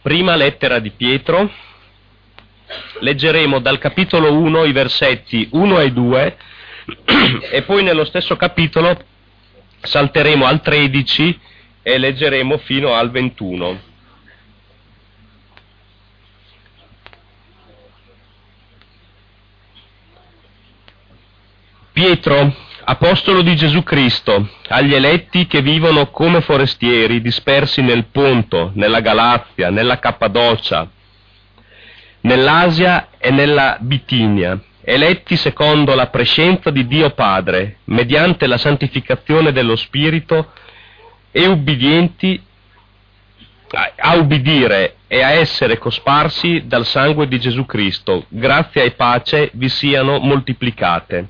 Prima lettera di Pietro, leggeremo dal capitolo 1 i versetti 1 e 2 e poi nello stesso capitolo salteremo al 13 e leggeremo fino al 21. Pietro, apostolo di Gesù Cristo, agli eletti che vivono come forestieri dispersi nel Ponto, nella Galazia, nella Cappadocia, nell'Asia e nella Bitinia, eletti secondo la prescienza di Dio Padre, mediante la santificazione dello Spirito e ubbidienti a ubbidire e a essere cosparsi dal sangue di Gesù Cristo, grazia e pace vi siano moltiplicate.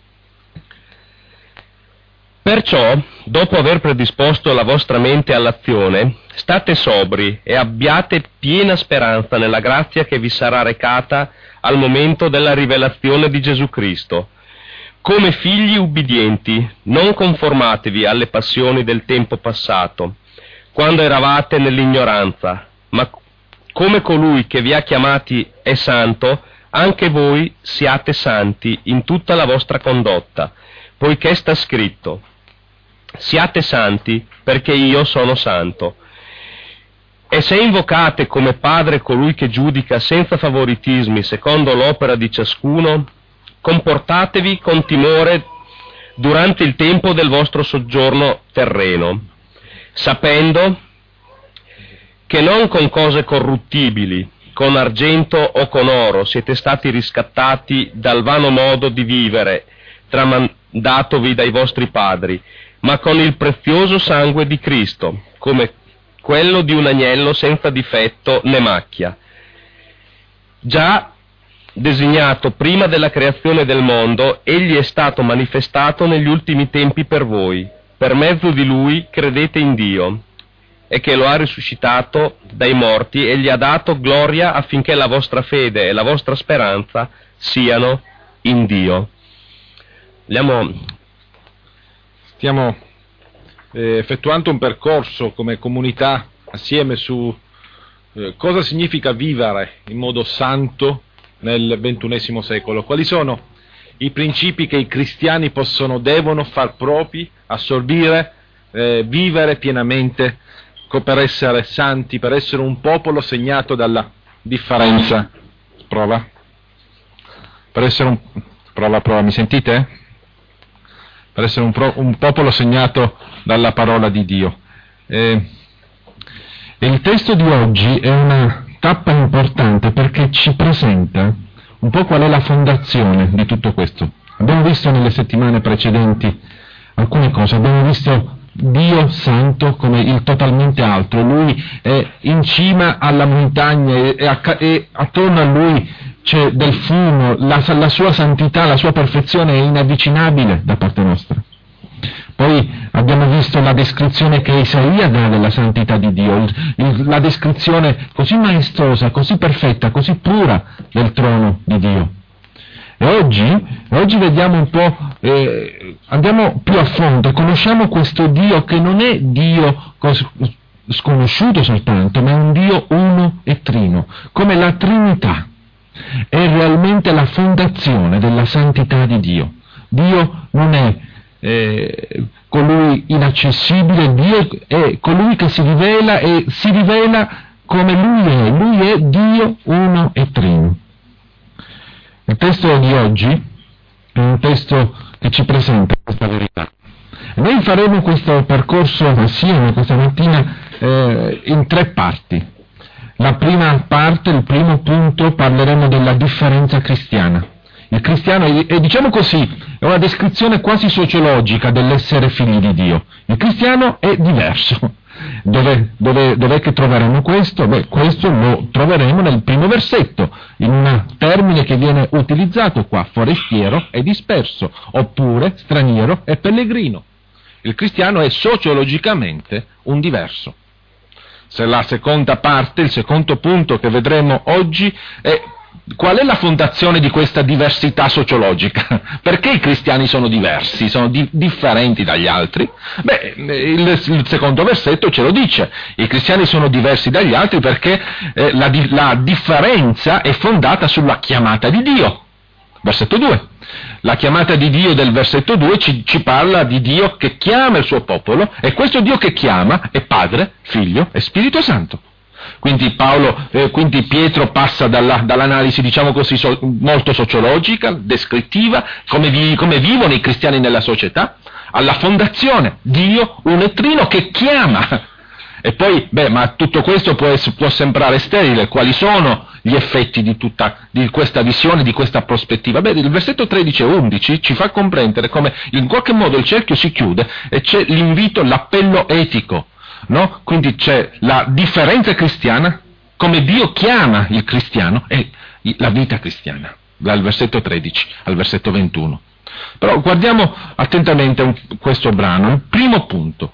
Perciò, dopo aver predisposto la vostra mente all'azione, state sobri e abbiate piena speranza nella grazia che vi sarà recata al momento della rivelazione di Gesù Cristo. Come figli ubbidienti, non conformatevi alle passioni del tempo passato, quando eravate nell'ignoranza, ma come colui che vi ha chiamati è santo, anche voi siate santi in tutta la vostra condotta, poiché sta scritto: siate santi, perché io sono santo. E se invocate come Padre colui che giudica senza favoritismi secondo l'opera di ciascuno, comportatevi con timore durante il tempo del vostro soggiorno terreno, sapendo che non con cose corruttibili, con argento o con oro, siete stati riscattati dal vano modo di vivere tramandatovi dai vostri padri, ma con il prezioso sangue di Cristo, come quello di un agnello senza difetto né macchia, già designato prima della creazione del mondo. Egli è stato manifestato negli ultimi tempi per voi. Per mezzo di lui credete in Dio, e che lo ha risuscitato dai morti e gli ha dato gloria affinché la vostra fede e la vostra speranza siano in Dio. Stiamo effettuando un percorso come comunità assieme su cosa significa vivere in modo santo nel XXI secolo, quali sono i principi che i cristiani devono far propri, assorbire, vivere pienamente per essere santi, per essere un popolo segnato dalla differenza. Prova, mi sentite? Per essere un popolo segnato dalla parola di Dio. Il testo di oggi è una tappa importante perché ci presenta un po' qual è la fondazione di tutto questo. Abbiamo visto nelle settimane precedenti alcune cose, abbiamo visto Dio santo come il totalmente altro, Lui è in cima alla montagna e attorno a Lui c'è del fumo, la sua santità, la sua perfezione è inavvicinabile da parte nostra. Poi abbiamo visto la descrizione che Isaia dà della santità di Dio, la descrizione così maestosa, così perfetta, così pura del trono di Dio. E oggi vediamo un po', andiamo più a fondo, conosciamo questo Dio che non è Dio sconosciuto soltanto, ma è un Dio uno e trino, come la Trinità. È realmente la fondazione della santità di Dio. Dio non è colui inaccessibile, Dio è colui che si rivela e si rivela come Lui è Dio uno e trino. Il testo di oggi è un testo che ci presenta questa verità. E noi faremo questo percorso assieme questa mattina in 3 parti. La prima parte, il primo punto, parleremo della differenza cristiana. Il cristiano, e diciamo così, è una descrizione quasi sociologica dell'essere figli di Dio. Il cristiano è diverso. Dov'è che troveremo questo? Questo lo troveremo nel primo versetto, in un termine che viene utilizzato qua, forestiero e disperso, oppure straniero e pellegrino. Il cristiano è sociologicamente un diverso. Se la seconda parte, il secondo punto che vedremo oggi, è qual è la fondazione di questa diversità sociologica? Perché i cristiani sono diversi, sono differenti dagli altri? Beh, il secondo versetto ce lo dice, i cristiani sono diversi dagli altri perché la differenza è fondata sulla chiamata di Dio. Versetto 2. La chiamata di Dio del versetto 2 ci parla di Dio che chiama il suo popolo, e questo Dio che chiama è Padre, Figlio e Spirito Santo. Quindi Pietro passa dall'analisi, diciamo così, molto sociologica, descrittiva, come vivono i cristiani nella società, alla fondazione, Dio un e trino che chiama. E poi, ma tutto questo può sembrare sterile. Quali sono gli effetti di questa visione, di questa prospettiva? Il versetto 13 e 11 ci fa comprendere come in qualche modo il cerchio si chiude e c'è l'invito, l'appello etico, no? Quindi c'è la differenza cristiana, come Dio chiama il cristiano, e la vita cristiana, dal versetto 13 al versetto 21. Però guardiamo attentamente questo brano. Il primo punto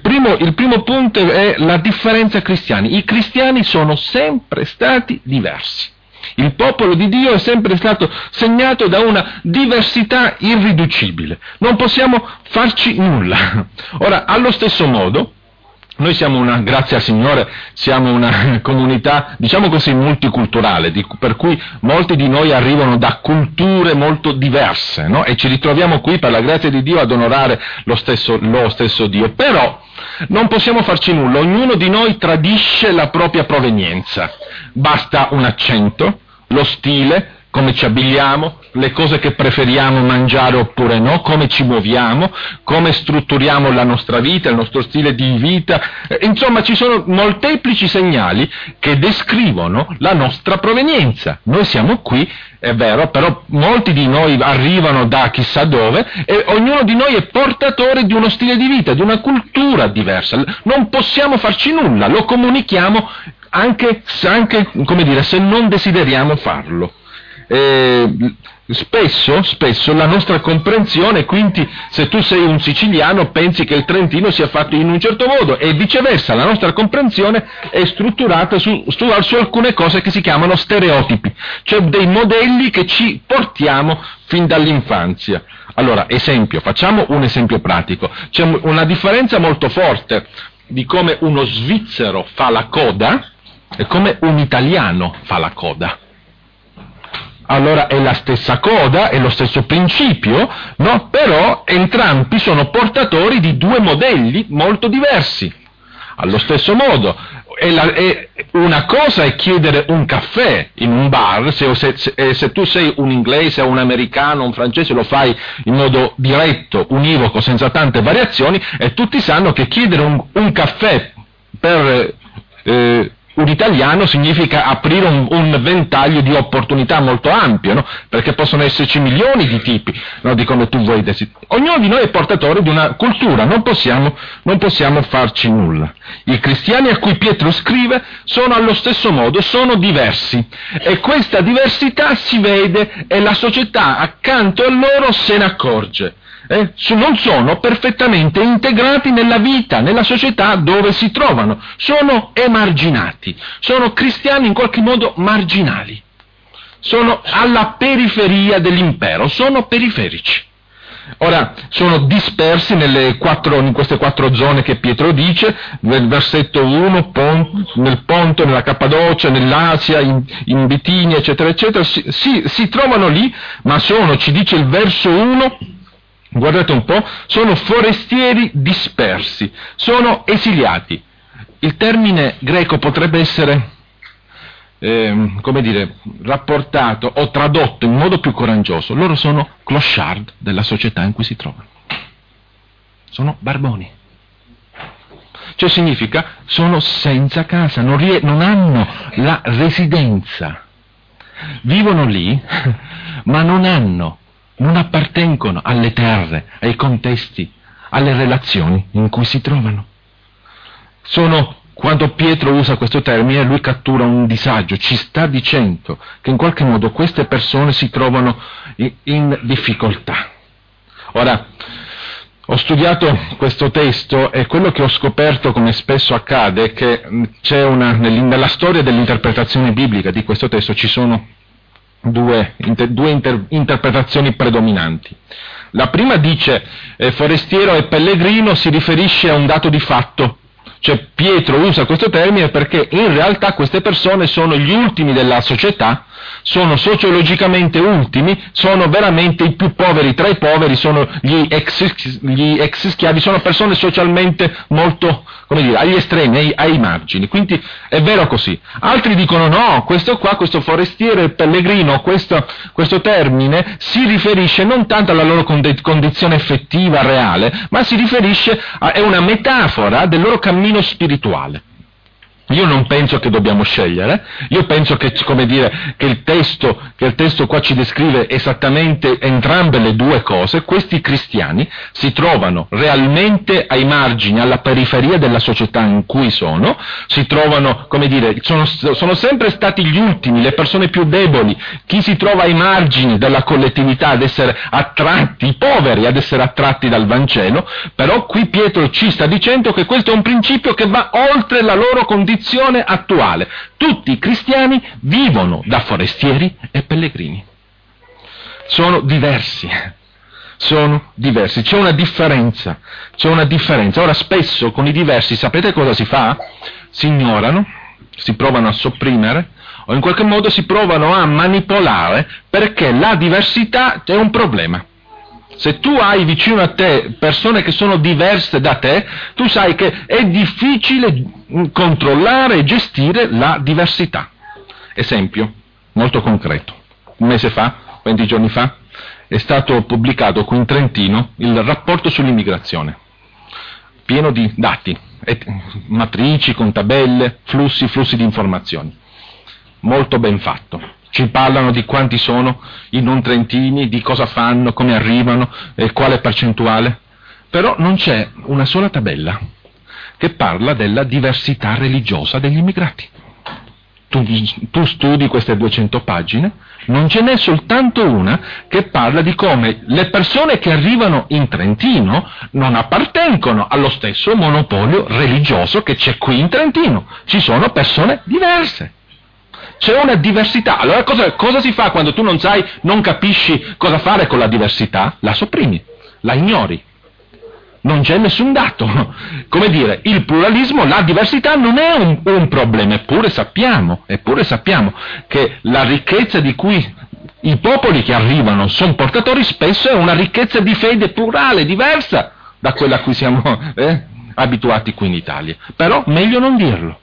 è la differenza cristiani. I cristiani sono sempre stati diversi. Il popolo di Dio è sempre stato segnato da una diversità irriducibile. Non possiamo farci nulla. Ora, allo stesso modo, noi siamo grazie al Signore, siamo una comunità, diciamo così, multiculturale, per cui molti di noi arrivano da culture molto diverse, no? E ci ritroviamo qui, per la grazia di Dio, ad onorare lo stesso Dio. Però non possiamo farci nulla, ognuno di noi tradisce la propria provenienza. Basta un accento, lo stile, come ci abbigliamo, le cose che preferiamo mangiare oppure no, come ci muoviamo, come strutturiamo la nostra vita, il nostro stile di vita. Insomma, ci sono molteplici segnali che descrivono la nostra provenienza. Noi siamo qui, è vero, però molti di noi arrivano da chissà dove e ognuno di noi è portatore di uno stile di vita, di una cultura diversa. Non possiamo farci nulla, lo comunichiamo anche come dire, se non desideriamo farlo. Spesso la nostra comprensione, quindi se tu sei un siciliano pensi che il trentino sia fatto in un certo modo e viceversa, la nostra comprensione è strutturata su alcune cose che si chiamano stereotipi, cioè dei modelli che ci portiamo fin dall'infanzia. Allora, facciamo un esempio pratico. C'è una differenza molto forte di come uno svizzero fa la coda e come un italiano fa la coda. Allora è la stessa coda, è lo stesso principio, no? Però entrambi sono portatori di due modelli molto diversi. Allo stesso modo, una cosa è chiedere un caffè in un bar, se tu sei un inglese, un americano, un francese, lo fai in modo diretto, univoco, senza tante variazioni, e tutti sanno che chiedere un caffè per un italiano significa aprire un ventaglio di opportunità molto ampio, no? Perché possono esserci milioni di tipi, no? Di come tu vuoi desideri. Ognuno di noi è portatore di una cultura, non possiamo farci nulla. I cristiani a cui Pietro scrive sono allo stesso modo, sono diversi, e questa diversità si vede e la società accanto a loro se ne accorge. Non sono perfettamente integrati nella vita, nella società dove si trovano, sono emarginati, sono cristiani in qualche modo marginali, sono alla periferia dell'impero, sono periferici. Ora, sono dispersi in queste 4 zone che Pietro dice, nel versetto 1, nel Ponto, nella Cappadocia, nell'Asia, in Bitinia, eccetera, eccetera, si trovano lì, ma ci dice il verso 1, guardate un po', sono forestieri dispersi, sono esiliati. Il termine greco potrebbe essere, rapportato o tradotto in modo più coraggioso. Loro sono clochard della società in cui si trovano. Sono barboni. Cioè significa, sono senza casa, non hanno la residenza. Vivono lì, ma non appartengono alle terre, ai contesti, alle relazioni in cui si trovano. Quando Pietro usa questo termine, lui cattura un disagio, ci sta dicendo che in qualche modo queste persone si trovano in difficoltà. Ora, ho studiato questo testo e quello che ho scoperto, come spesso accade, è che c'è nella storia dell'interpretazione biblica di questo testo ci sono due interpretazioni predominanti. La prima dice forestiero e pellegrino si riferisce a un dato di fatto, cioè Pietro usa questo termine perché in realtà queste persone sono gli ultimi della società, sono sociologicamente ultimi, sono veramente i più poveri tra i poveri, sono gli ex schiavi, sono persone socialmente molto, come dire, agli estremi, ai margini, quindi è vero così. Altri dicono no, questo forestiero e pellegrino, questo termine si riferisce non tanto alla loro condizione effettiva, reale, ma si riferisce è una metafora del loro cammino spirituale. Io non penso che dobbiamo scegliere, io penso che, come dire, che il testo qua ci descrive esattamente entrambe le due cose. Questi cristiani si trovano realmente ai margini, alla periferia della società in cui si trovano, come dire, sono sempre stati gli ultimi, le persone più deboli, chi si trova ai margini della collettività ad essere attratti, i poveri ad essere attratti dal Vangelo, però qui Pietro ci sta dicendo che questo è un principio che va oltre la loro condizione attuale. Tutti i cristiani vivono da forestieri e pellegrini. Sono diversi, c'è una differenza. Ora spesso con i diversi sapete cosa si fa? Si ignorano, si provano a sopprimere o in qualche modo si provano a manipolare perché la diversità è un problema. Se tu hai vicino a te persone che sono diverse da te, tu sai che è difficile controllare e gestire la diversità. Esempio molto concreto. Un mese fa, 20 giorni fa, è stato pubblicato qui in Trentino il rapporto sull'immigrazione, pieno di dati, matrici con tabelle, flussi di informazioni. Molto ben fatto. Ci parlano di quanti sono i non trentini, di cosa fanno, come arrivano, quale percentuale. Però non c'è una sola tabella che parla della diversità religiosa degli immigrati. Tu studi queste 200 pagine, non ce n'è soltanto una che parla di come le persone che arrivano in Trentino non appartengono allo stesso monopolio religioso che c'è qui in Trentino. Ci sono persone diverse. C'è una diversità. Allora cosa si fa quando tu non capisci cosa fare con la diversità? La sopprimi, la ignori. Non c'è nessun dato. Come dire, il pluralismo, la diversità non è un problema, eppure sappiamo che la ricchezza di cui i popoli che arrivano sono portatori spesso è una ricchezza di fede plurale, diversa da quella a cui siamo abituati qui in Italia. Però meglio non dirlo.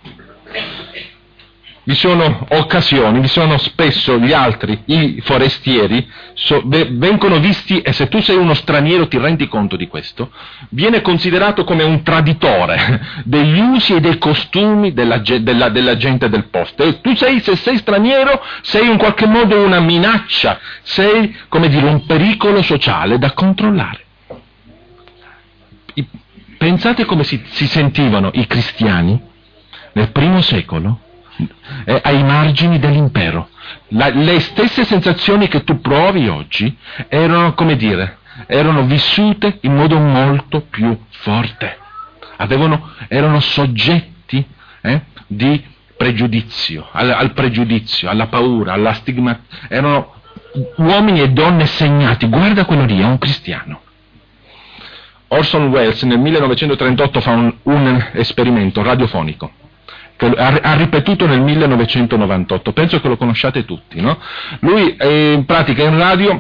Vi sono occasioni, vi sono spesso gli altri, i forestieri, vengono visti, e se tu sei uno straniero ti rendi conto di questo, viene considerato come un traditore degli usi e dei costumi della gente del posto. E tu se sei straniero, sei in qualche modo una minaccia, sei, come dire, un pericolo sociale da controllare. Pensate come si sentivano i cristiani nel primo secolo, ai margini dell'impero. Le stesse sensazioni che tu provi oggi erano, come dire, erano vissute in modo molto più forte. Erano soggetti di pregiudizio, al pregiudizio, alla paura, alla stigma. Erano uomini e donne segnati. Guarda quello lì, è un cristiano. Orson Welles nel 1938 fa un esperimento radiofonico che ha ripetuto nel 1998, penso che lo conosciate tutti, no? Lui in pratica in radio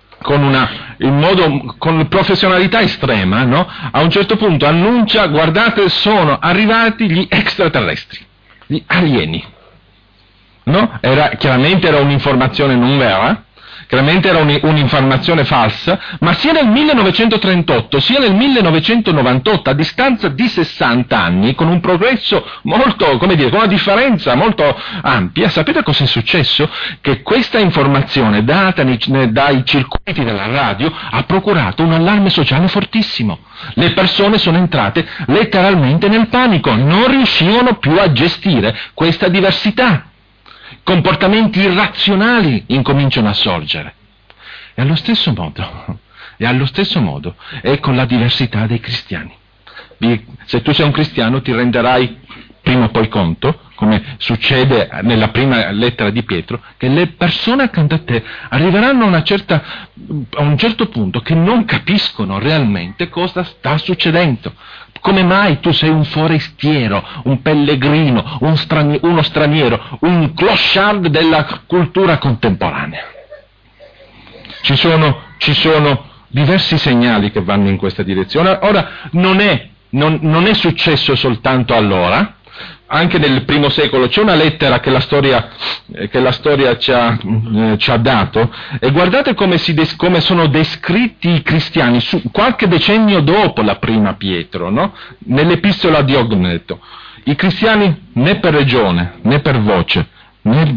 con professionalità estrema, no? A un certo punto annuncia: guardate, sono arrivati gli extraterrestri, gli alieni, no? Chiaramente era un'informazione non vera, chiaramente era un'informazione falsa, ma sia nel 1938 sia nel 1998, a distanza di 60 anni, con un progresso molto, come dire, con una differenza molto ampia, sapete cosa è successo? Che questa informazione data dai circuiti della radio ha procurato un allarme sociale fortissimo. Le persone sono entrate letteralmente nel panico, non riuscivano più a gestire questa diversità. Comportamenti irrazionali incominciano a sorgere. E allo stesso modo è con la diversità dei cristiani. Se tu sei un cristiano ti renderai prima o poi conto, come succede nella prima lettera di Pietro, che le persone accanto a te arriveranno a un certo punto che non capiscono realmente cosa sta succedendo. Come mai tu sei un forestiero, un pellegrino, uno straniero, un clochard della cultura contemporanea? Ci sono diversi segnali che vanno in questa direzione. Ora, non è successo soltanto allora. Anche nel primo secolo c'è una lettera che la storia ci ha dato, e guardate come sono descritti i cristiani qualche decennio dopo la prima Pietro, no? Nell'epistola di Ogneto. I cristiani né per regione, né per voce, né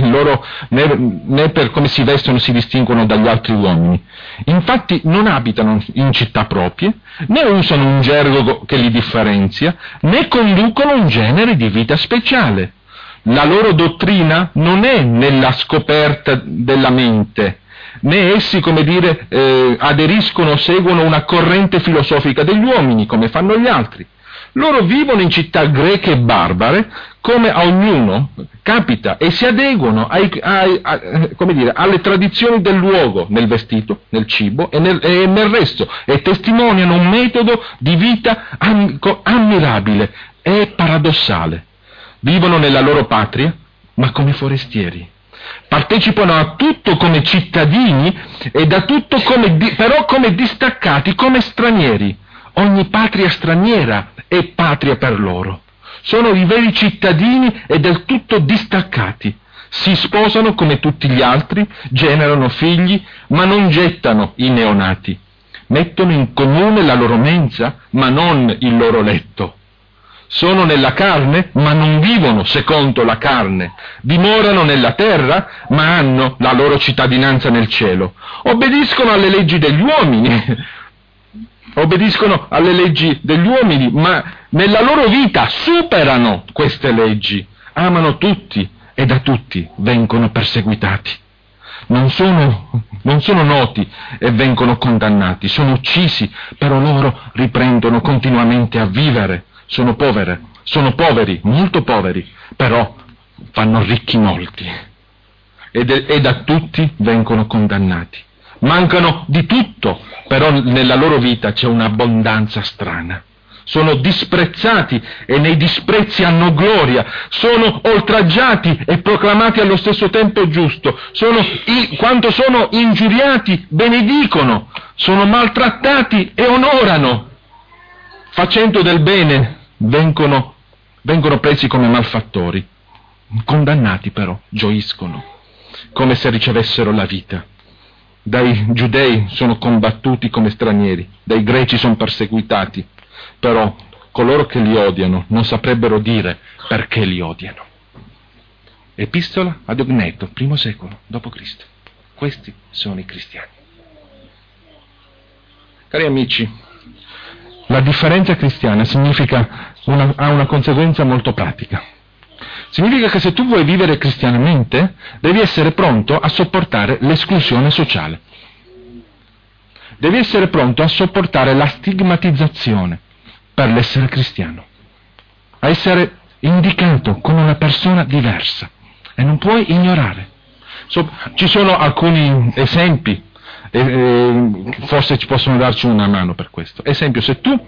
per come si vestono si distinguono dagli altri uomini. Infatti non abitano in città proprie, né usano un gergo che li differenzia, né conducono un genere di vita speciale. La loro dottrina non è nella scoperta della mente, né essi, aderiscono o seguono una corrente filosofica degli uomini, come fanno gli altri. Loro vivono in città greche e barbare, come a ognuno capita, e si adeguano alle tradizioni del luogo, nel vestito, nel cibo e nel resto, e testimoniano un metodo di vita ammirabile e paradossale. Vivono nella loro patria, ma come forestieri. Partecipano a tutto come cittadini e da tutto però come distaccati, come stranieri. Ogni patria straniera è patria per loro. Sono i veri cittadini e del tutto distaccati. Si sposano come tutti gli altri, generano figli, ma non gettano i neonati. Mettono in comune la loro mensa, ma non il loro letto. Sono nella carne, ma non vivono secondo la carne. Dimorano nella terra, ma hanno la loro cittadinanza nel cielo. Obbediscono alle leggi degli uomini, ma nella loro vita superano queste leggi. Amano tutti e da tutti vengono perseguitati. Non sono noti e vengono condannati, sono uccisi, però loro riprendono continuamente a vivere. Sono poveri, molto poveri, però fanno ricchi molti. E da tutti vengono condannati. Mancano di tutto, però nella loro vita c'è un'abbondanza strana. Sono disprezzati e nei disprezzi hanno gloria. Sono oltraggiati e proclamati allo stesso tempo giusto. Quando sono ingiuriati benedicono. Sono maltrattati e onorano. Facendo del bene vengono presi come malfattori. Condannati però gioiscono, come se ricevessero la vita. Dai giudei sono combattuti come stranieri, dai greci sono perseguitati, però coloro che li odiano non saprebbero dire perché li odiano. Epistola ad Ogneto, primo secolo d.C. Questi sono i cristiani. Cari amici, la differenza cristiana ha una conseguenza molto pratica. Significa che se tu vuoi vivere cristianamente, devi essere pronto a sopportare l'esclusione sociale. Devi essere pronto a sopportare la stigmatizzazione per l'essere cristiano. A essere indicato come una persona diversa. E non puoi ignorare. Ci sono alcuni esempi, forse ci possono darci una mano per questo. Esempio, se tu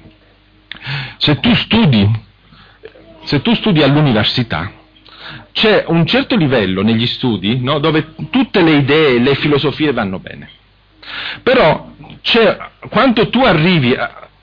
studi all'università, c'è un certo livello negli studi, no, dove tutte le idee, le filosofie vanno bene. Però quando tu arrivi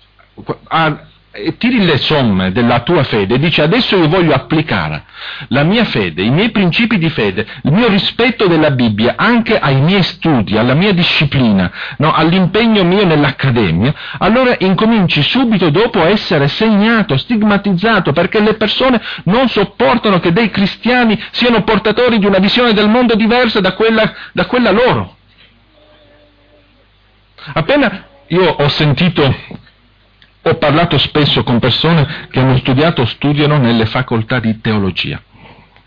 e tiri le somme della tua fede e dici adesso io voglio applicare la mia fede, i miei principi di fede, il mio rispetto della Bibbia anche ai miei studi, alla mia disciplina, no, all'impegno mio nell'accademia, allora incominci subito dopo a essere segnato, stigmatizzato, perché le persone non sopportano che dei cristiani siano portatori di una visione del mondo diversa da quella loro. Appena io ho parlato spesso con persone che hanno studiato o studiano nelle facoltà di teologia.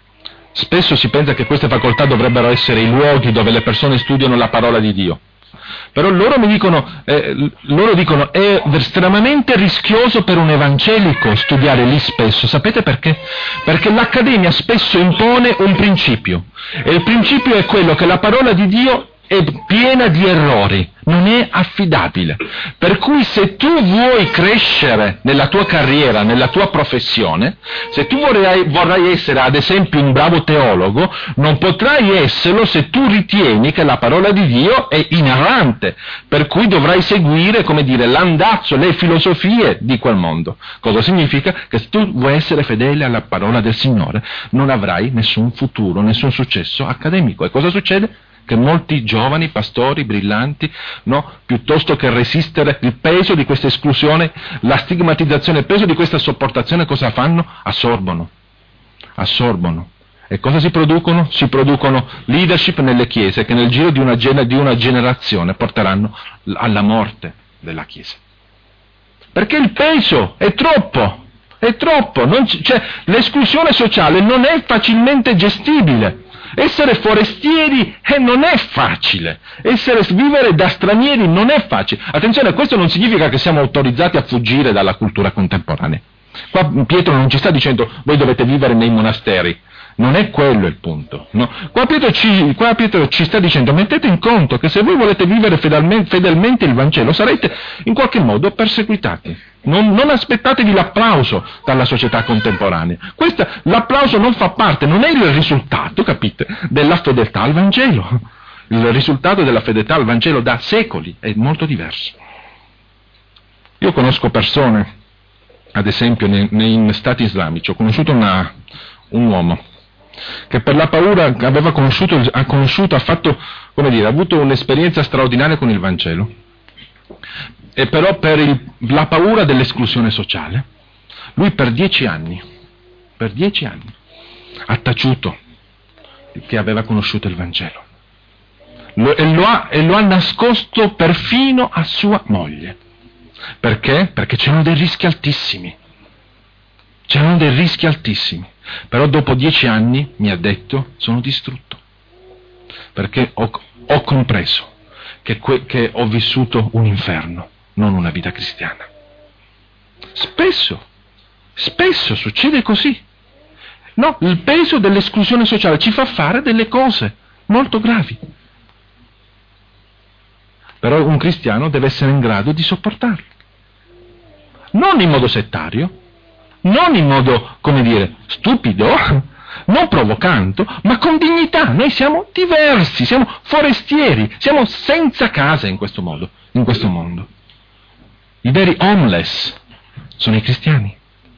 Spesso si pensa che queste facoltà dovrebbero essere i luoghi dove le persone studiano la parola di Dio. Però loro mi dicono, è estremamente rischioso per un evangelico studiare lì spesso. Sapete perché? Perché l'accademia spesso impone un principio, e il principio è quello che la parola di Dio è piena di errori, non è affidabile. Per cui se tu vuoi crescere nella tua carriera, nella tua professione, se tu vorrai essere ad esempio un bravo teologo, non potrai esserlo se tu ritieni che la parola di Dio è inerrante, per cui dovrai seguire, l'andazzo, le filosofie di quel mondo. Cosa significa? Che se tu vuoi essere fedele alla parola del Signore, non avrai nessun futuro, nessun successo accademico. E cosa succede? Che molti giovani pastori brillanti, piuttosto che resistere il peso di questa esclusione, la stigmatizzazione, il peso di questa sopportazione, cosa fanno? Assorbono. E cosa si producono? Si producono leadership nelle chiese che nel giro di una generazione porteranno alla morte della chiesa. Perché il peso è troppo, l'esclusione sociale non è facilmente gestibile. Essere forestieri non è facile, vivere da stranieri non è facile. Attenzione, questo non significa che siamo autorizzati a fuggire dalla cultura contemporanea. Qua Pietro non ci sta dicendo voi dovete vivere nei monasteri, non è quello il punto. No? Qua Pietro ci sta dicendo mettete in conto che se voi volete vivere fedelmente il Vangelo sarete in qualche modo perseguitati. Non aspettatevi l'applauso dalla società contemporanea. L'applauso non fa parte, non è il risultato, capite, della fedeltà al Vangelo. Il risultato della fedeltà al Vangelo da secoli è molto diverso. Io conosco persone, ad esempio in stati islamici, ho conosciuto un uomo che per la paura che aveva ha avuto un'esperienza straordinaria con il Vangelo, e però per la paura dell'esclusione sociale, lui per 10 anni, ha taciuto che aveva conosciuto il Vangelo. E lo ha nascosto perfino a sua moglie. Perché? Perché c'erano dei rischi altissimi. Però dopo 10 anni, mi ha detto, sono distrutto. Perché ho compreso che ho vissuto un inferno, non una vita cristiana. Spesso succede così. No, il peso dell'esclusione sociale ci fa fare delle cose molto gravi. Però un cristiano deve essere in grado di sopportarlo. Non in modo settario, non in modo, stupido, non provocando, ma con dignità. Noi siamo diversi, siamo forestieri, siamo senza casa in questo mondo. I veri homeless sono i cristiani.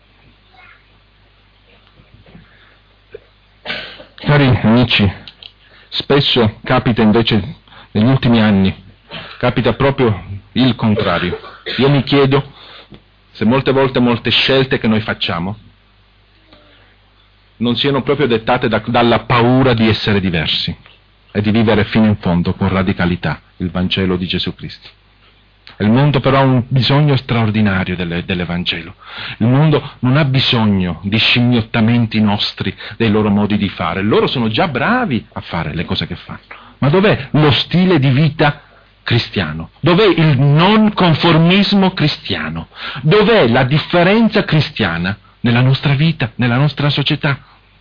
Cari amici, spesso capita invece, negli ultimi anni, capita proprio il contrario. Io mi chiedo se molte volte molte scelte che noi facciamo non siano proprio dettate dalla paura di essere diversi e di vivere fino in fondo con radicalità il Vangelo di Gesù Cristo. Il mondo però ha un bisogno straordinario dell'Evangelo. Il mondo non ha bisogno di scimmiottamenti nostri dei loro modi di fare. Loro sono già bravi a fare le cose che fanno. Ma dov'è lo stile di vita cristiano? Dov'è il non conformismo cristiano? Dov'è la differenza cristiana nella nostra vita, nella nostra società?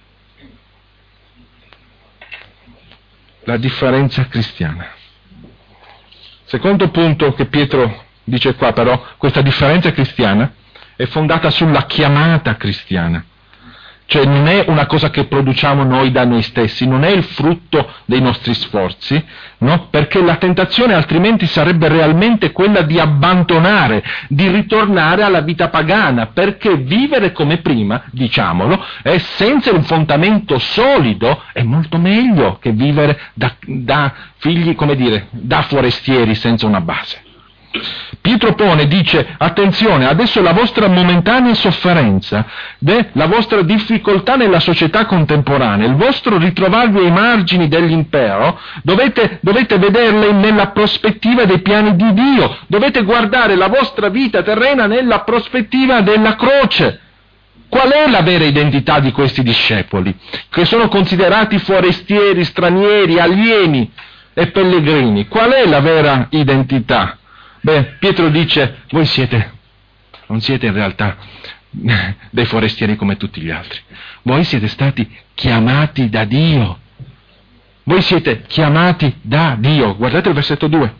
La differenza cristiana. Secondo punto che Pietro dice qua, però, questa differenza cristiana è fondata sulla chiamata cristiana. Cioè non è una cosa che produciamo noi da noi stessi, non è il frutto dei nostri sforzi, no? Perché la tentazione altrimenti sarebbe realmente quella di abbandonare, di ritornare alla vita pagana, perché vivere come prima, diciamolo, senza un fondamento solido è molto meglio che vivere da figli, da forestieri senza una base. Pietro dice, attenzione, adesso la vostra momentanea sofferenza, la vostra difficoltà nella società contemporanea, il vostro ritrovarvi ai margini dell'impero, dovete vederle nella prospettiva dei piani di Dio, dovete guardare la vostra vita terrena nella prospettiva della croce. Qual è la vera identità di questi discepoli, che sono considerati forestieri, stranieri, alieni? e pellegrini. Qual è la vera identità? Beh, Pietro dice, voi non siete in realtà dei forestieri come tutti gli altri. Voi siete stati chiamati da Dio. Voi siete chiamati da Dio. Guardate il versetto 2.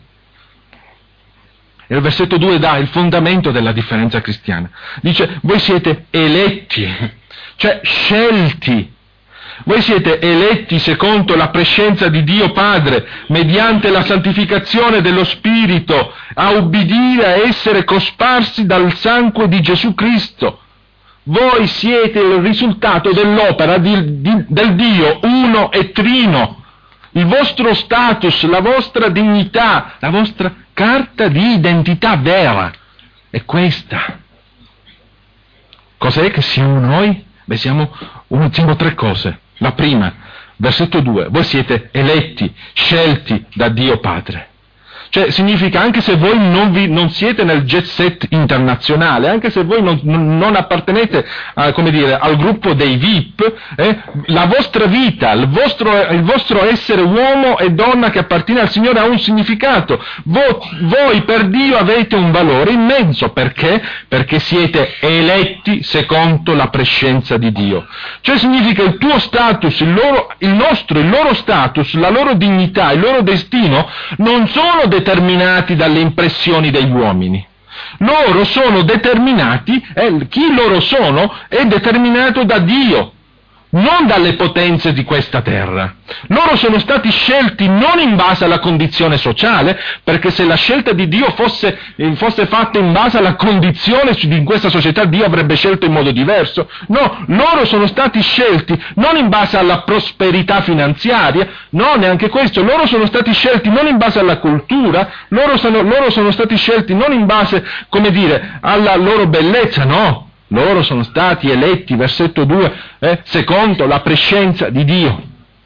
E il versetto 2 dà il fondamento della differenza cristiana. Dice, voi siete eletti, cioè scelti. Voi siete eletti secondo la prescenza di Dio Padre, mediante la santificazione dello Spirito, a ubbidire, a essere cosparsi dal sangue di Gesù Cristo. Voi siete il risultato dell'opera del Dio uno e trino. Il vostro status, la vostra dignità, la vostra carta di identità vera è questa. Cos'è che siamo noi? Beh, siamo tre cose. La prima, versetto 2, voi siete eletti, scelti da Dio Padre. Cioè significa, anche se voi non siete nel jet set internazionale, anche se voi non appartenete al gruppo dei VIP, la vostra vita, il vostro essere uomo e donna che appartiene al Signore ha un significato. Voi per Dio avete un valore immenso. Perché? Perché siete eletti secondo la prescenza di Dio. Cioè significa il tuo status, il loro status, la loro dignità, il loro destino non sono determinati dalle impressioni degli uomini. Loro sono determinati, chi loro sono è determinato da Dio, non dalle potenze di questa terra. Loro sono stati scelti non in base alla condizione sociale, perché se la scelta di Dio fosse fatta in base alla condizione di questa società, Dio avrebbe scelto in modo diverso. No, loro sono stati scelti non in base alla prosperità finanziaria, no, neanche questo. Loro sono stati scelti non in base alla cultura, loro sono stati scelti non in base, alla loro bellezza, no. Loro sono stati eletti, versetto 2, secondo la prescenza di Dio.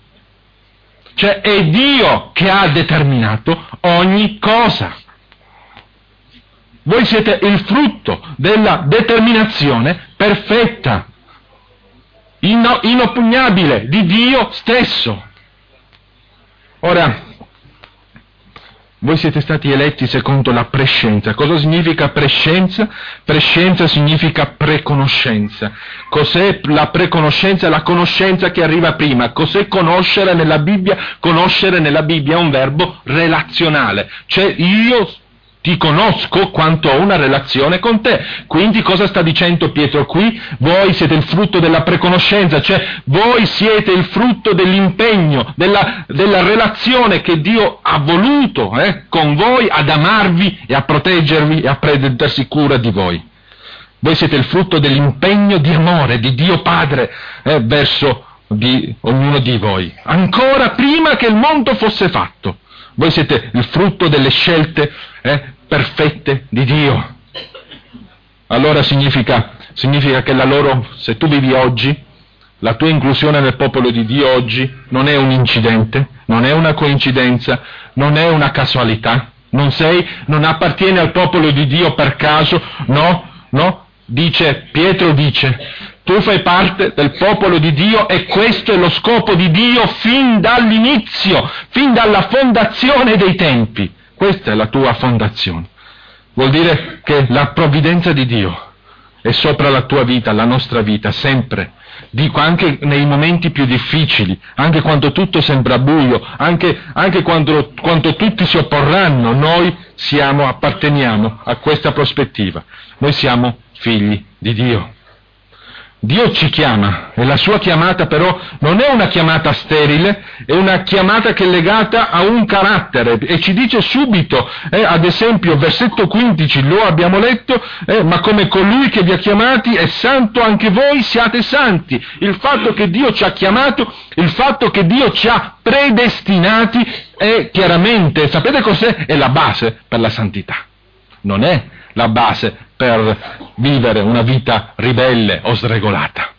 Cioè è Dio che ha determinato ogni cosa. Voi siete il frutto della determinazione perfetta, inoppugnabile di Dio stesso. Ora, voi siete stati eletti secondo la prescenza. Cosa significa prescenza? Prescenza significa preconoscenza. Cos'è la preconoscenza? La conoscenza che arriva prima. Cos'è conoscere nella Bibbia? Conoscere nella Bibbia è un verbo relazionale. Cioè io ti conosco quanto ho una relazione con te. Quindi cosa sta dicendo Pietro qui? Voi siete il frutto della preconoscenza, cioè voi siete il frutto dell'impegno, della relazione che Dio ha voluto con voi, ad amarvi e a proteggervi e a prendersi cura di voi. Voi siete il frutto dell'impegno di amore di Dio Padre verso di ognuno di voi, ancora prima che il mondo fosse fatto. Voi siete il frutto delle scelte perfette di Dio. Allora significa che se tu vivi oggi, la tua inclusione nel popolo di Dio oggi non è un incidente, non è una coincidenza, non è una casualità, non appartieni al popolo di Dio per caso, no, Pietro dice, tu fai parte del popolo di Dio e questo è lo scopo di Dio fin dall'inizio, fin dalla fondazione dei tempi. Questa è la tua fondazione. Vuol dire che la provvidenza di Dio è sopra la tua vita, la nostra vita, sempre. Dico, anche nei momenti più difficili, anche quando tutto sembra buio, anche quando tutti si opporranno, noi apparteniamo a questa prospettiva. Noi siamo figli di Dio. Dio ci chiama, e la sua chiamata però non è una chiamata sterile, è una chiamata che è legata a un carattere, e ci dice subito, ad esempio, versetto 15, lo abbiamo letto, ma come colui che vi ha chiamati è santo, anche voi siate santi. Il fatto che Dio ci ha chiamato, il fatto che Dio ci ha predestinati, è chiaramente, sapete cos'è? È la base per la santità. Non è la base per vivere una vita ribelle o sregolata.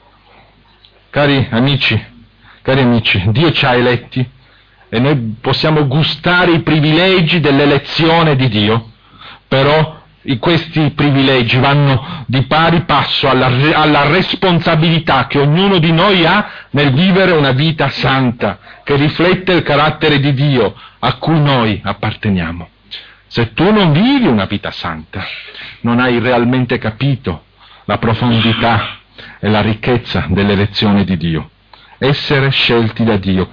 Cari amici, Dio ci ha eletti e noi possiamo gustare i privilegi dell'elezione di Dio, però questi privilegi vanno di pari passo alla responsabilità che ognuno di noi ha nel vivere una vita santa, che riflette il carattere di Dio a cui noi apparteniamo. Se tu non vivi una vita santa, non hai realmente capito la profondità e la ricchezza dell'elezione di Dio. Essere scelti da Dio,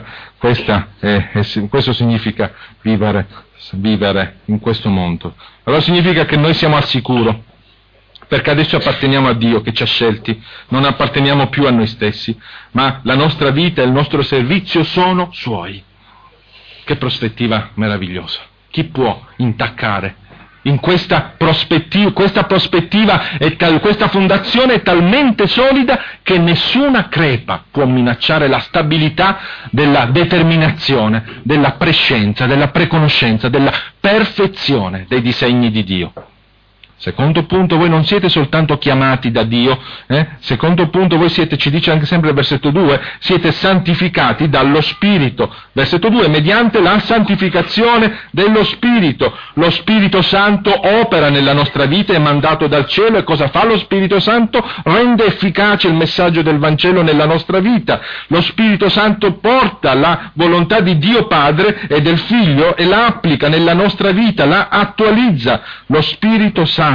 questo significa vivere in questo mondo. Allora significa che noi siamo al sicuro, perché adesso apparteniamo a Dio che ci ha scelti, non apparteniamo più a noi stessi, ma la nostra vita e il nostro servizio sono Suoi. Che prospettiva meravigliosa! Chi può intaccare in questa prospettiva questa fondazione è talmente solida che nessuna crepa può minacciare la stabilità della determinazione, della prescienza, della preconoscenza, della perfezione dei disegni di Dio. Secondo punto, voi non siete soltanto chiamati da Dio, secondo punto, voi siete, ci dice anche sempre il versetto 2, siete santificati dallo Spirito. Versetto 2, mediante la santificazione dello Spirito. Lo Spirito Santo opera nella nostra vita, è mandato dal cielo, e cosa fa lo Spirito Santo? Rende efficace il messaggio del Vangelo nella nostra vita. Lo Spirito Santo porta la volontà di Dio Padre e del Figlio e la applica nella nostra vita, la attualizza. Lo Spirito Santo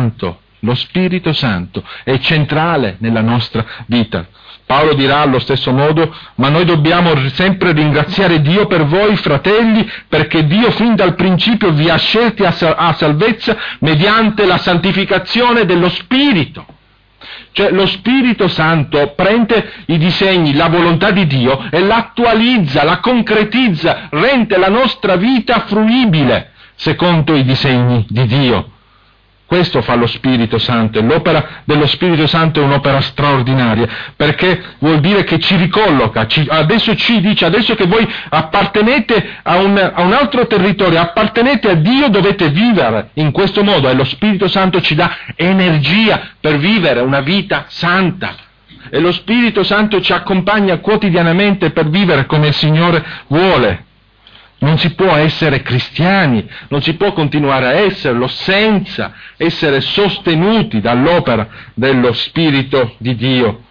è centrale nella nostra vita. Paolo dirà allo stesso modo: ma noi dobbiamo sempre ringraziare Dio per voi, fratelli, perché Dio fin dal principio vi ha scelti a salvezza mediante la santificazione dello Spirito. Cioè lo Spirito Santo prende i disegni, la volontà di Dio e l'attualizza, la concretizza, rende la nostra vita fruibile secondo i disegni di Dio. Questo fa lo Spirito Santo, e l'opera dello Spirito Santo è un'opera straordinaria, perché vuol dire che ci ricolloca, adesso ci dice, adesso che voi appartenete a un altro territorio, appartenete a Dio, dovete vivere in questo modo, e lo Spirito Santo ci dà energia per vivere una vita santa. E lo Spirito Santo ci accompagna quotidianamente per vivere come il Signore vuole. Non si può essere cristiani, non si può continuare a esserlo senza essere sostenuti dall'opera dello Spirito di Dio.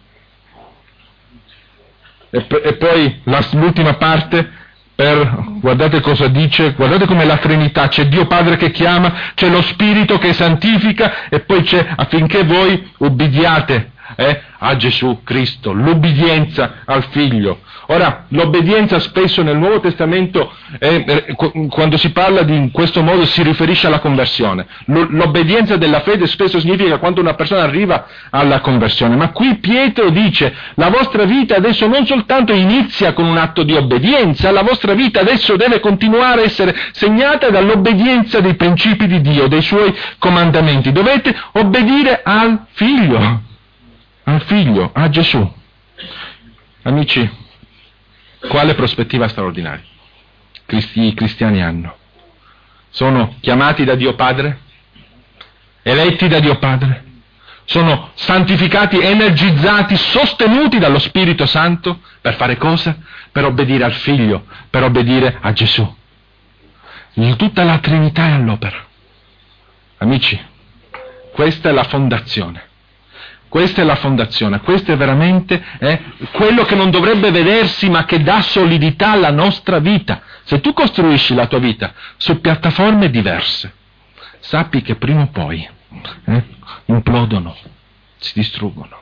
E poi l'ultima parte, guardate cosa dice, guardate come la Trinità, c'è Dio Padre che chiama, c'è lo Spirito che santifica, e poi c'è affinché voi ubbidiate a Gesù Cristo, l'ubbidienza al Figlio. Ora, l'obbedienza spesso nel Nuovo Testamento, quando si parla in questo modo, si riferisce alla conversione. L'obbedienza della fede spesso significa quando una persona arriva alla conversione, ma qui Pietro dice: la vostra vita adesso non soltanto inizia con un atto di obbedienza, la vostra vita adesso deve continuare a essere segnata dall'obbedienza dei principi di Dio, dei Suoi comandamenti. Dovete obbedire al Figlio, a Gesù. Amici, quale prospettiva straordinaria i cristiani hanno? Sono chiamati da Dio Padre, eletti da Dio Padre, sono santificati, energizzati, sostenuti dallo Spirito Santo per fare cosa? Per obbedire al Figlio, per obbedire a Gesù. Tutta la Trinità è all'opera. Amici, questa è la fondazione. Questa è la fondazione, questo è veramente quello che non dovrebbe vedersi, ma che dà solidità alla nostra vita. Se tu costruisci la tua vita su piattaforme diverse, sappi che prima o poi implodono, si distruggono.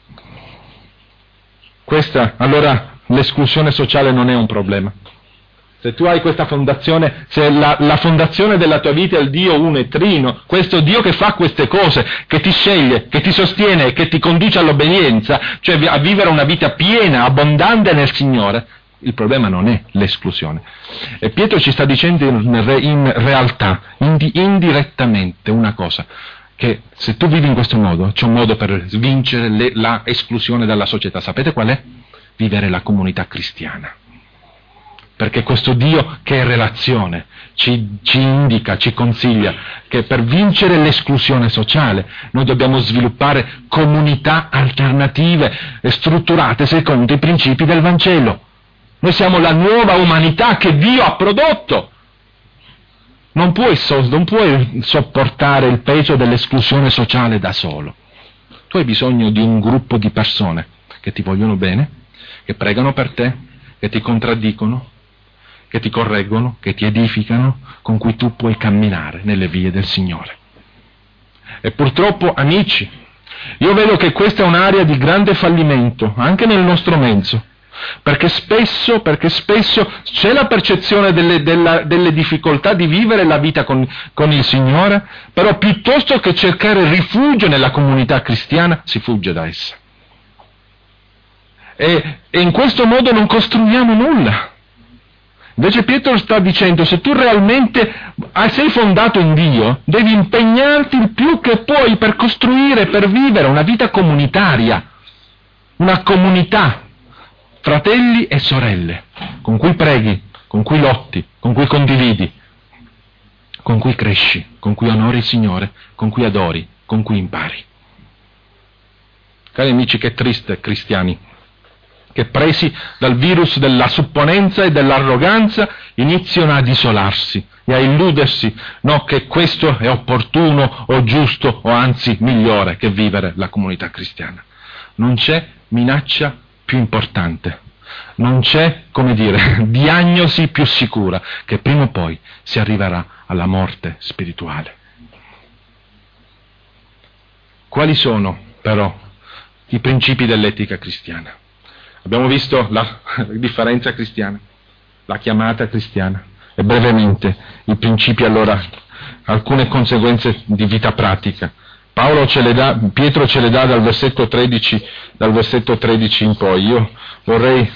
Allora l'esclusione sociale non è un problema. Se tu hai questa fondazione, se la fondazione della tua vita è il Dio uno e trino, questo Dio che fa queste cose, che ti sceglie, che ti sostiene e che ti conduce all'obbedienza, cioè a vivere una vita piena, abbondante nel Signore, il problema non è l'esclusione. E Pietro ci sta dicendo in realtà, indirettamente, una cosa, che se tu vivi in questo modo, c'è un modo per vincere la esclusione dalla società. Sapete qual è? Vivere la comunità cristiana. Perché questo Dio che è relazione ci indica, ci consiglia che per vincere l'esclusione sociale noi dobbiamo sviluppare comunità alternative e strutturate secondo i principi del Vangelo. Noi siamo la nuova umanità che Dio ha prodotto. Non puoi sopportare il peso dell'esclusione sociale da solo. Tu hai bisogno di un gruppo di persone che ti vogliono bene, che pregano per te, che ti contraddicono, che ti correggono, che ti edificano, con cui tu puoi camminare nelle vie del Signore. E purtroppo, amici, io vedo che questa è un'area di grande fallimento, anche nel nostro mezzo, perché spesso c'è la percezione delle difficoltà di vivere la vita con il Signore, però piuttosto che cercare rifugio nella comunità cristiana, si fugge da essa. E in questo modo non costruiamo nulla. Invece Pietro sta dicendo, se tu realmente sei fondato in Dio, devi impegnarti il più che puoi per costruire, per vivere una vita comunitaria, una comunità, fratelli e sorelle, con cui preghi, con cui lotti, con cui condividi, con cui cresci, con cui onori il Signore, con cui adori, con cui impari. Cari amici, che triste cristiani, che presi dal virus della supponenza e dell'arroganza iniziano ad isolarsi e a illudersi, no, che questo è opportuno o giusto o anzi migliore che vivere la comunità cristiana. Non c'è minaccia più importante, non c'è, diagnosi più sicura, che prima o poi si arriverà alla morte spirituale. Quali sono però i principi dell'etica cristiana? Abbiamo visto la differenza cristiana, la chiamata cristiana e brevemente i principi, allora alcune conseguenze di vita pratica. Pietro ce le dà dal versetto 13 in poi. Io vorrei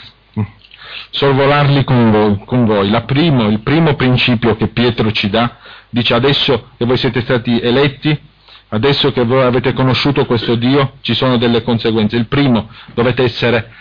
sorvolarli con voi. Il primo principio che Pietro ci dà, dice: adesso che voi siete stati eletti, adesso che voi avete conosciuto questo Dio, ci sono delle conseguenze. Il primo, dovete essere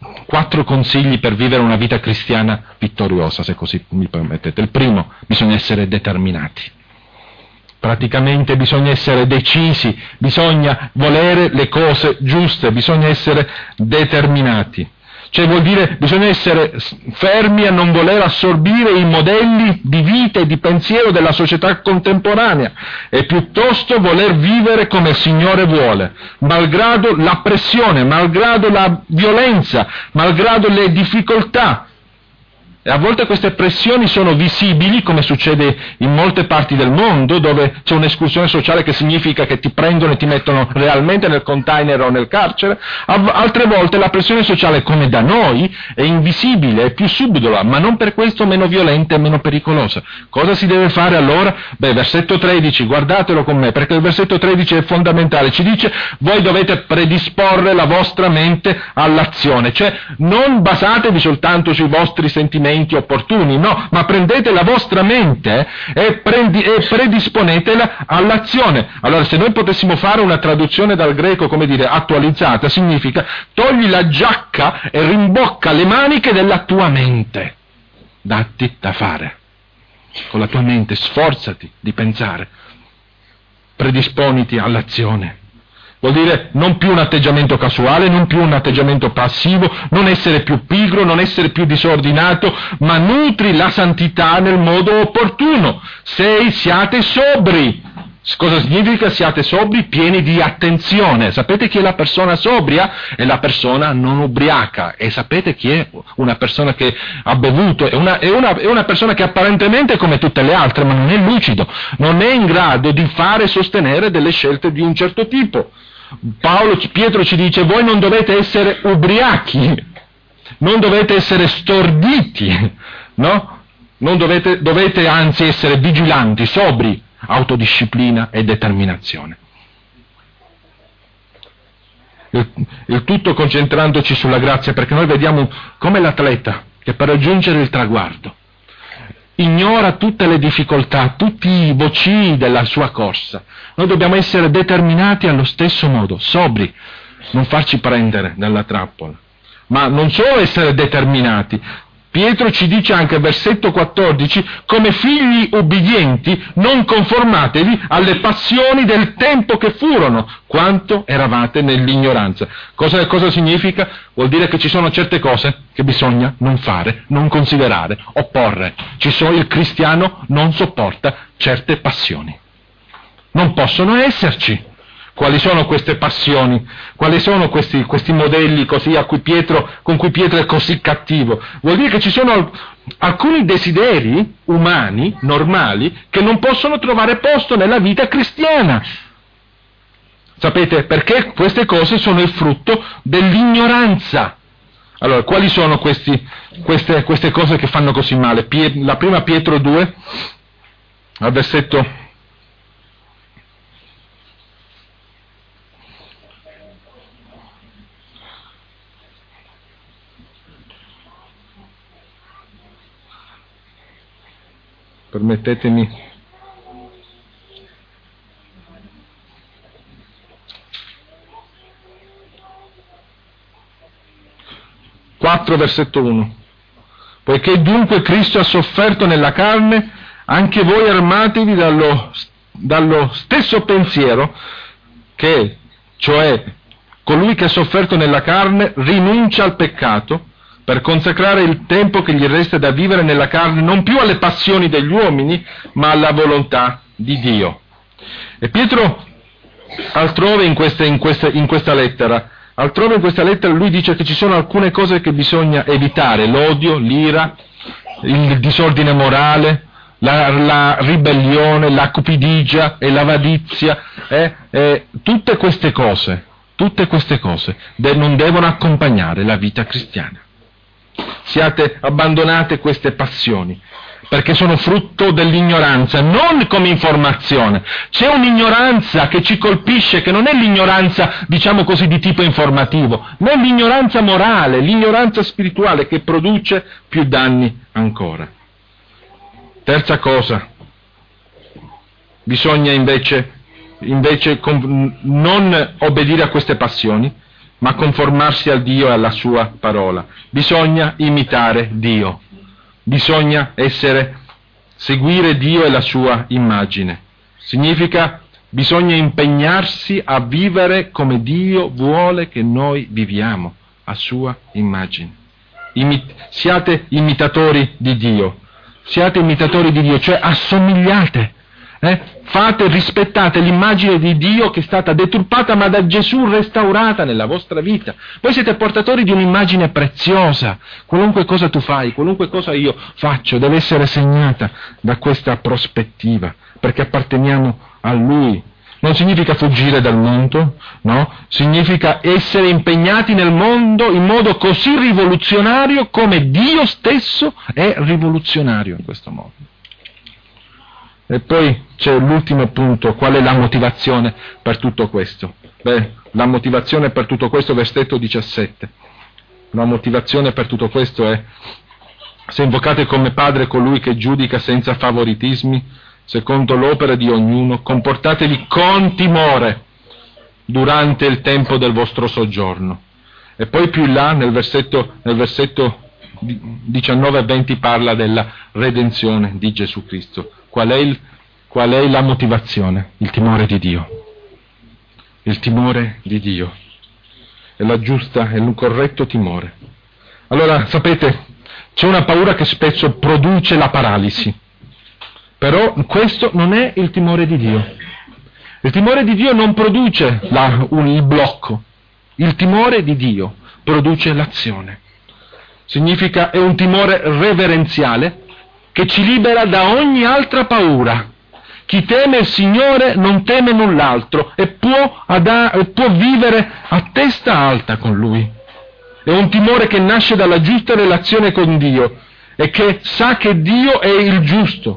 4 consigli per vivere una vita cristiana vittoriosa, se così mi permettete. Il primo, bisogna essere determinati. Praticamente bisogna essere decisi, bisogna volere le cose giuste, bisogna essere determinati. Cioè vuol dire, bisogna essere fermi a non voler assorbire i modelli di vita e di pensiero della società contemporanea e piuttosto voler vivere come il Signore vuole, malgrado la pressione, malgrado la violenza, malgrado le difficoltà. E a volte queste pressioni sono visibili, come succede in molte parti del mondo, dove c'è un'esclusione sociale che significa che ti prendono e ti mettono realmente nel container o nel carcere. Altre volte la pressione sociale, come da noi, è invisibile, è più subdola, ma non per questo meno violenta e meno pericolosa. Cosa si deve fare allora? Versetto 13, guardatelo con me, perché il versetto 13 è fondamentale. Ci dice: voi dovete predisporre la vostra mente all'azione. Cioè, non basatevi soltanto sui vostri sentimenti opportuni, no, ma prendete la vostra mente e predisponetela all'azione. Allora, se noi potessimo fare una traduzione dal greco, attualizzata, significa: togli la giacca e rimbocca le maniche della tua mente, datti da fare con la tua mente, sforzati di pensare, predisponiti all'azione. Vuol dire non più un atteggiamento casuale, non più un atteggiamento passivo, non essere più pigro, non essere più disordinato, ma nutri la santità nel modo opportuno. Siate sobri. Cosa significa siate sobri? Pieni di attenzione. Sapete chi è la persona sobria? È la persona non ubriaca. E sapete chi è una persona che ha bevuto? È una persona che apparentemente è come tutte le altre, ma non è lucido, non è in grado di fare e sostenere delle scelte di un certo tipo. Pietro ci dice: voi non dovete essere ubriachi, non dovete essere storditi, no? Non dovete anzi essere vigilanti, sobri, autodisciplina e determinazione. Il tutto concentrandoci sulla grazia, perché noi vediamo come l'atleta che per raggiungere il traguardo ignora tutte le difficoltà, tutti i vocii della sua corsa. Noi dobbiamo essere determinati allo stesso modo, sobri, non farci prendere dalla trappola, ma non solo essere determinati, Pietro ci dice anche, versetto 14, come figli ubbidienti non conformatevi alle passioni del tempo che furono, quanto eravate nell'ignoranza. Cosa significa? Vuol dire che ci sono certe cose che bisogna non fare, non considerare, opporre. Il cristiano non sopporta certe passioni. Non possono esserci. Quali sono queste passioni? Quali sono questi modelli così con cui Pietro è così cattivo? Vuol dire che ci sono alcuni desideri umani, normali, che non possono trovare posto nella vita cristiana. Sapete perché? Queste cose sono il frutto dell'ignoranza. Allora, quali sono queste cose che fanno così male? La prima Pietro 2, al versetto... Permettetemi. 4 versetto 1. Poiché dunque Cristo ha sofferto nella carne, anche voi armatevi dallo stesso pensiero che, cioè, colui che ha sofferto nella carne rinuncia al peccato, per consacrare il tempo che gli resta da vivere nella carne non più alle passioni degli uomini, ma alla volontà di Dio. E Pietro altrove in questa lettera lui dice che ci sono alcune cose che bisogna evitare: l'odio, l'ira, il disordine morale, la ribellione, la cupidigia e l'avarizia. Tutte queste cose non devono accompagnare la vita cristiana. Abbandonate queste passioni, perché sono frutto dell'ignoranza, non come informazione. C'è un'ignoranza che ci colpisce, che non è l'ignoranza, diciamo così, di tipo informativo, ma è l'ignoranza morale, l'ignoranza spirituale che produce più danni ancora. Terza cosa, bisogna invece non obbedire a queste passioni, ma conformarsi al Dio e alla sua parola. Bisogna imitare Dio. Bisogna seguire Dio e la sua immagine. Bisogna impegnarsi a vivere come Dio vuole che noi viviamo, a sua immagine. Siate imitatori di Dio, cioè assomigliate. Rispettate l'immagine di Dio che è stata deturpata ma da Gesù restaurata nella vostra vita. Voi siete portatori di un'immagine preziosa. Qualunque cosa tu fai, qualunque cosa io faccio, deve essere segnata da questa prospettiva, perché apparteniamo a Lui. Non significa fuggire dal mondo, no? Significa essere impegnati nel mondo in modo così rivoluzionario come Dio stesso è rivoluzionario in questo mondo. E poi c'è l'ultimo punto: qual è la motivazione per tutto questo? La motivazione per tutto questo, versetto 17. La motivazione per tutto questo è: se invocate come Padre colui che giudica senza favoritismi, secondo l'opera di ognuno, comportatevi con timore durante il tempo del vostro soggiorno. E poi più in là, nel versetto 19 e 20, parla della redenzione di Gesù Cristo. Qual è la motivazione? Il timore di Dio. Il timore di Dio. È un corretto timore. Allora, sapete, c'è una paura che spesso produce la paralisi. Però questo non è il timore di Dio. Il timore di Dio non produce il blocco. Il timore di Dio produce l'azione. È un timore reverenziale che ci libera da ogni altra paura. Chi teme il Signore non teme null'altro e può vivere a testa alta con Lui. È un timore che nasce dalla giusta relazione con Dio e che sa che Dio è il giusto.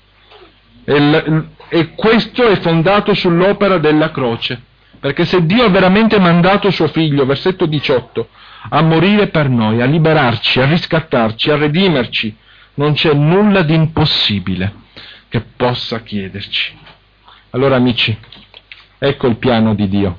E questo è fondato sull'opera della croce. Perché se Dio ha veramente mandato suo Figlio, versetto 18, a morire per noi, a liberarci, a riscattarci, a redimerci, non c'è nulla di impossibile che possa chiederci. Allora, amici, ecco il piano di Dio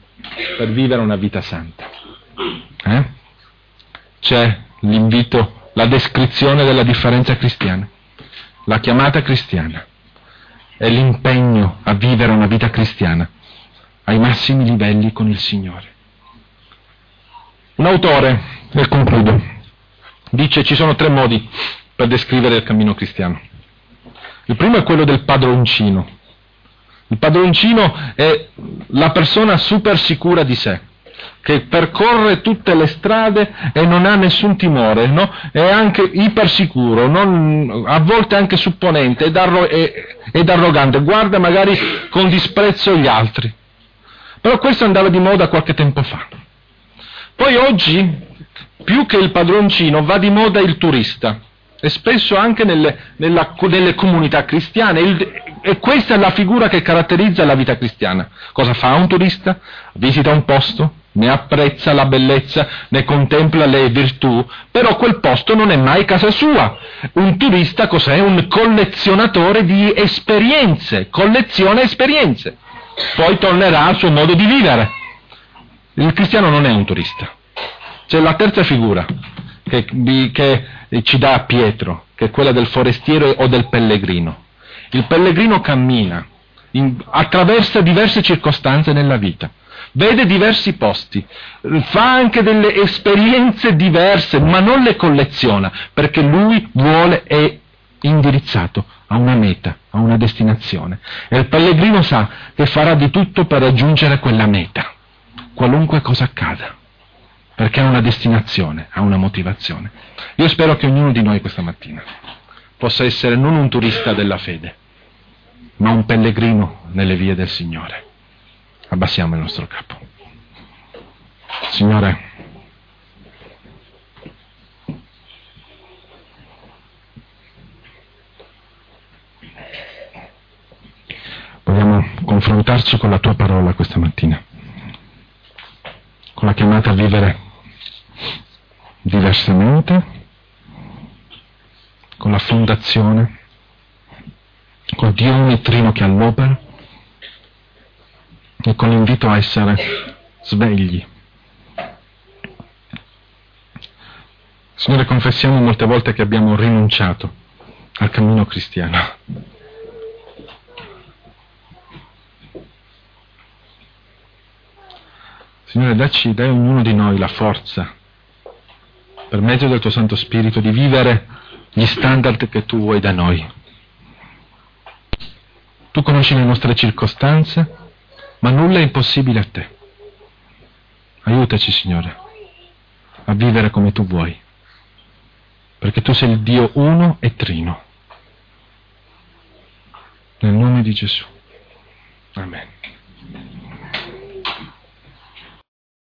per vivere una vita santa. C'è l'invito, la descrizione della differenza cristiana, la chiamata cristiana e l'impegno a vivere una vita cristiana ai massimi livelli con il Signore. Un autore, e concludo, dice ci sono 3 modi per descrivere il cammino cristiano. Il primo è quello del padroncino. Il padroncino è la persona super sicura di sé, che percorre tutte le strade e non ha nessun timore, no? È anche ipersicuro, a volte anche supponente ed arrogante, guarda magari con disprezzo gli altri. Però questo andava di moda qualche tempo fa. Poi oggi, più che il padroncino, va di moda il turista, e spesso anche nelle comunità cristiane, e questa è la figura che caratterizza la vita cristiana. Cosa fa un turista? Visita un posto, ne apprezza la bellezza, ne contempla le virtù, però quel posto non è mai casa sua. Un turista cos'è? Un collezionatore di esperienze, colleziona esperienze, poi tornerà al suo modo di vivere. Il cristiano non è un turista. C'è la terza figura che ci dà Pietro, che è quella del forestiero o del pellegrino. Il pellegrino cammina, attraversa diverse circostanze nella vita, vede diversi posti, fa anche delle esperienze diverse, ma non le colleziona, perché lui vuole, è indirizzato a una meta, a una destinazione. E il pellegrino sa che farà di tutto per raggiungere quella meta, qualunque cosa accada, perché ha una destinazione, ha una motivazione. Io spero che ognuno di noi questa mattina possa essere non un turista della fede, ma un pellegrino nelle vie del Signore. Abbassiamo il nostro capo. Signore, vogliamo confrontarci con la Tua parola questa mattina, con la chiamata a vivere diversamente, con la fondazione, col Dio unitrino che all'opera e con l'invito a essere svegli. Signore, confessiamo molte volte che abbiamo rinunciato al cammino cristiano. Signore, dai a ognuno di noi la forza, per mezzo del Tuo Santo Spirito, di vivere gli standard che Tu vuoi da noi. Tu conosci le nostre circostanze, ma nulla è impossibile a Te. Aiutaci, Signore, a vivere come Tu vuoi, perché Tu sei il Dio uno e trino. Nel nome di Gesù. Amen.